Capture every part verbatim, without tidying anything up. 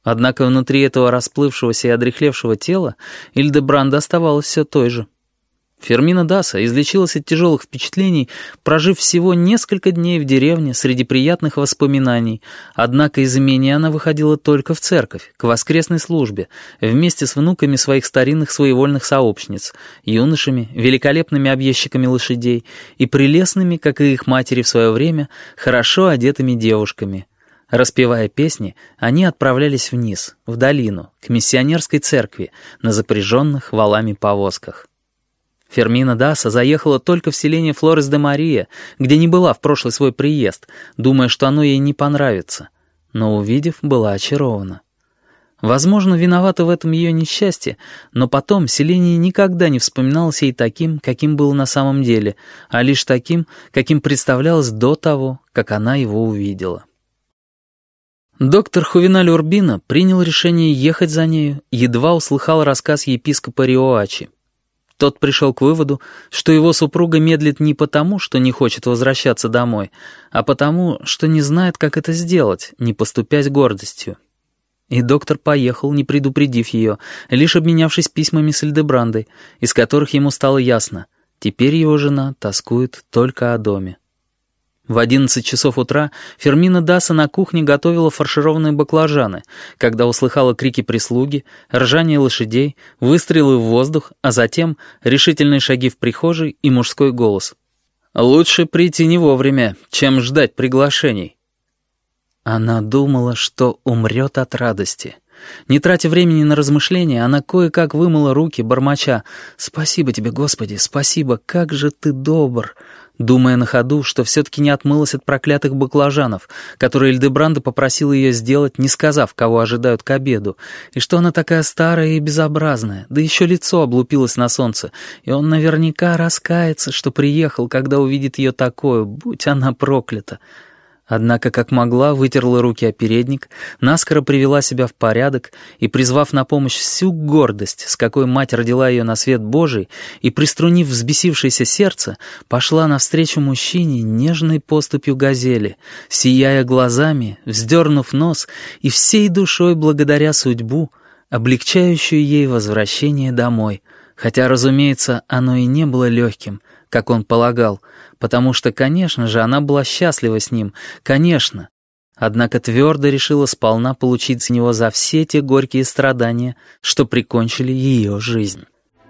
Однако внутри этого расплывшегося и одряхлевшего тела Ильдебранда оставалась все той же. Фермина Даса излечилась от тяжелых впечатлений, прожив всего несколько дней в деревне среди приятных воспоминаний, однако из имения она выходила только в церковь, к воскресной службе, вместе с внуками своих старинных своевольных сообщниц, юношами, великолепными объездчиками лошадей и прелестными, как и их матери в свое время, хорошо одетыми девушками. Распевая песни, они отправлялись вниз, в долину, к миссионерской церкви, на запряженных валами повозках. Фермина Даса заехала только в селение Флорес-де-Мария, где не была в прошлый свой приезд, думая, что оно ей не понравится, но, увидев, была очарована. Возможно, виновато в этом ее несчастье, но потом селение никогда не вспоминалось ей таким, каким было на самом деле, а лишь таким, каким представлялось до того, как она его увидела. Доктор Хувеналь Урбино принял решение ехать за нею, едва услыхал рассказ епископа Риоачи. Тот пришел к выводу, что его супруга медлит не потому, что не хочет возвращаться домой, а потому, что не знает, как это сделать, не поступясь гордостью. И доктор поехал, не предупредив ее, лишь обменявшись письмами с Ильдебрандой, из которых ему стало ясно, теперь его жена тоскует только о доме. В одиннадцать часов утра Фермина Даса на кухне готовила фаршированные баклажаны, когда услыхала крики прислуги, ржание лошадей, выстрелы в воздух, а затем решительные шаги в прихожей и мужской голос. «Лучше прийти не вовремя, чем ждать приглашений». Она думала, что умрет от радости. Не тратя времени на размышления, она кое-как вымыла руки, бормоча «Спасибо тебе, Господи, спасибо, как же ты добр», думая на ходу, что все-таки не отмылась от проклятых баклажанов, которые Ильдебранда попросила ее сделать, не сказав, кого ожидают к обеду, и что она такая старая и безобразная, да еще лицо облупилось на солнце, и он наверняка раскается, что приехал, когда увидит ее такую, будь она проклята. Однако, как могла, вытерла руки о передник, наскоро привела себя в порядок и, призвав на помощь всю гордость, с какой мать родила ее на свет Божий, и, приструнив взбесившееся сердце, пошла навстречу мужчине нежной поступью газели, сияя глазами, вздернув нос и всей душой благодаря судьбу, облегчающую ей возвращение домой, хотя, разумеется, оно и не было легким, как он полагал, потому что, конечно же, она была счастлива с ним, конечно. Однако твердо решила сполна получить с него за все те горькие страдания, что прикончили ее жизнь.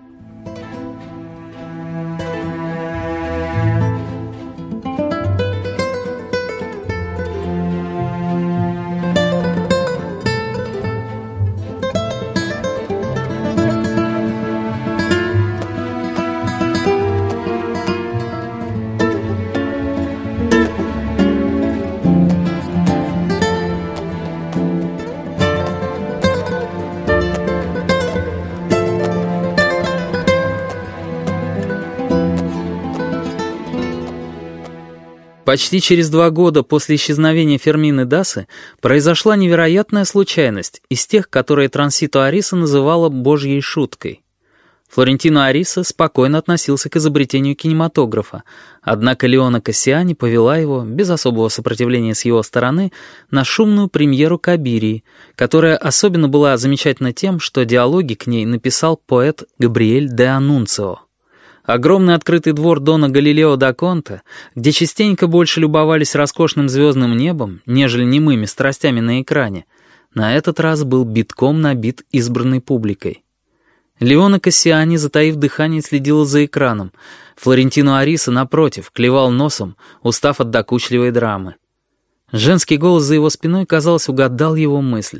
Почти через два года после исчезновения Фермины Дасы произошла невероятная случайность из тех, которые Трансито Ариса называла «божьей шуткой». Флорентино Ариса спокойно относился к изобретению кинематографа, однако Леона Кассиани повела его, без особого сопротивления с его стороны, на шумную премьеру «Кабирии», которая особенно была замечательна тем, что диалоги к ней написал поэт Габриэль де Анунцио. Огромный открытый двор Дона Галилео да Конте, где частенько больше любовались роскошным звездным небом, нежели немыми страстями на экране, на этот раз был битком набит избранной публикой. Леона Кассиани, затаив дыхание, следила за экраном. Флорентино Ариса, напротив, клевал носом, устав от докучливой драмы. Женский голос за его спиной, казалось, угадал его мысль.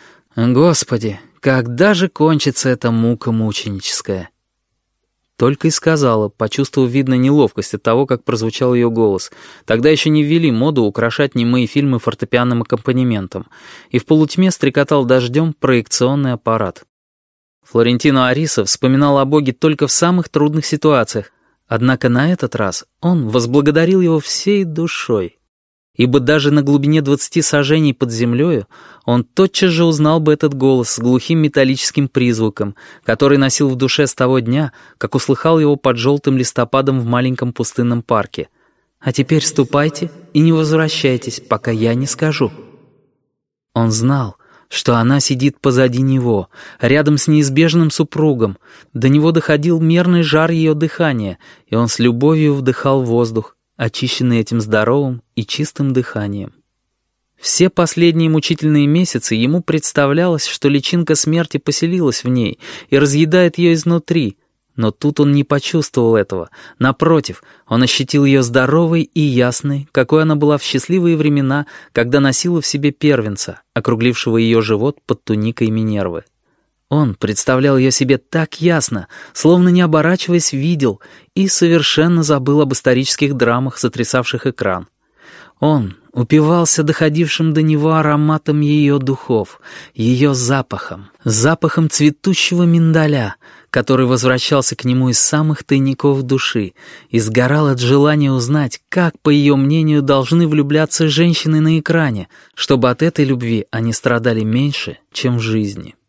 «Господи, когда же кончится эта мука мученическая?» Только и сказала, почувствовав, видно, неловкость от того, как прозвучал ее голос. Тогда еще не ввели моду украшать немые фильмы фортепианным аккомпанементом, и в полутьме стрекотал дождем проекционный аппарат. Флорентино Ариса вспоминал о Боге только в самых трудных ситуациях, однако на этот раз он возблагодарил его всей душой. Ибо даже на глубине двадцати сажений под землею он тотчас же узнал бы этот голос с глухим металлическим призвуком, который носил в душе с того дня, как услыхал его под желтым листопадом в маленьком пустынном парке. «А теперь ступайте и не возвращайтесь, пока я не скажу». Он знал, что она сидит позади него, рядом с неизбежным супругом. До него доходил мерный жар ее дыхания, и он с любовью вдыхал воздух, очищенный этим здоровым и чистым дыханием. Все последние мучительные месяцы ему представлялось, что личинка смерти поселилась в ней и разъедает ее изнутри, но тут он не почувствовал этого. Напротив, он ощутил ее здоровой и ясной, какой она была в счастливые времена, когда носила в себе первенца, округлившего ее живот под туникой Минервы. Он представлял ее себе так ясно, словно не оборачиваясь видел, и совершенно забыл об исторических драмах, сотрясавших экран. Он упивался доходившим до него ароматом ее духов, ее запахом, запахом цветущего миндаля, который возвращался к нему из самых тайников души и сгорал от желания узнать, как, по ее мнению, должны влюбляться женщины на экране, чтобы от этой любви они страдали меньше, чем в жизни.